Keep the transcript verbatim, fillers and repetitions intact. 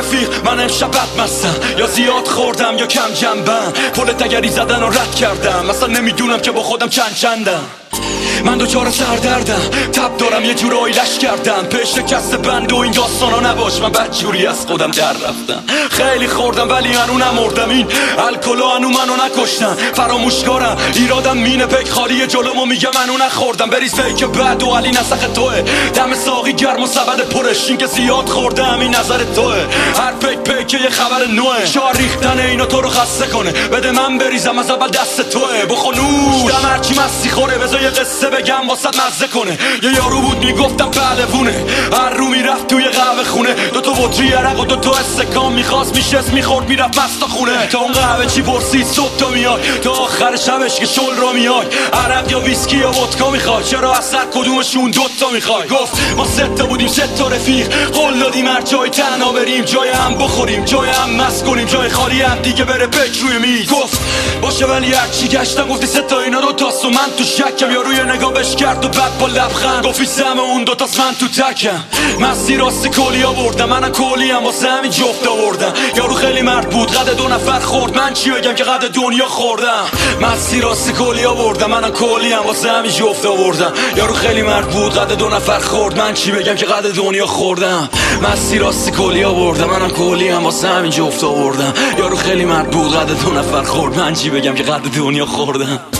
رفیق من امشب بد مستم، یا زیاد خوردم یا کم جنبم، پل تگری زدن و رد کردم، مثلا نمیدونم که با خودم چند چندم. من دوچار سردردم، تب دارم یه جورایی لش کردم، پیش شکست بند و این داستانا نباش، من بدجوری از خودم در رفتم. خیلی خوردم ولی هنو نمردم، این الکلا هنو منو نکشتن، فراموشکارم ایرادم مینه پیک خالی جلومو میگه منو نخوردم. بریز فیک بد و علی نسخ توه، دم ساقی گرم و سبد پرش، این که زیاد خوردم این نظر توه، هر پیک پیک یه خبر نوه، شار ریختن اینا تو رو خسته کنه، بده من بریزم از اول دست توه، بخونوش دم هرچی مستی خوره، بذار یه قصه بگم واسط مزه کنه. یه یارو بود میگفتم بلوونه، هر رو میرفت توی قهوه خونه، دوتا بطری عرق و دوتا استکان میخواست میشست میخورد میرفت مستا خونه، تا اون قهوه چی پرسید صبح تا میای، تا آخر شبش که شل رو میای، عرق یا ویسکی یا ودکا میخوای، چرا از سر کدومشون دوتا میخوای؟ گفت ما سه تا بودیم سه تا رفیق، قول دادیم هر جای تنها بریم، جای هم بخوریم جای هم مست کنیم، جای خالی هم دیگه بره پک روی میز. گفت باشه ولی هرچی گشتم گفتی سه تا اینا دو تاست و من تو شکم، یا روی نگاه بش کرد و بعد با لبخند گفتی سم اون دو تاست من تو تکم. مستی راستی کلی آوردم، منم کلی هم واسه همین جفت آوردم، یارو خیلی مرد بود قد دو نفر خورد، من چی بگم که قد دنیا خوردم. مستی راستی کلی آوردم، منم کلی هم واسه همین جفت آوردم، یارو خیلی مرد بود قد دو نفر خورد، من چی بگم که قد دنیا خوردم. مستی راستی کلی آوردم، منم کلی هم واسه همین جفت آوردم، یارو خیلی مرد بود قد دو نفر خورد، من چی بگم که قد دنیا خوردم.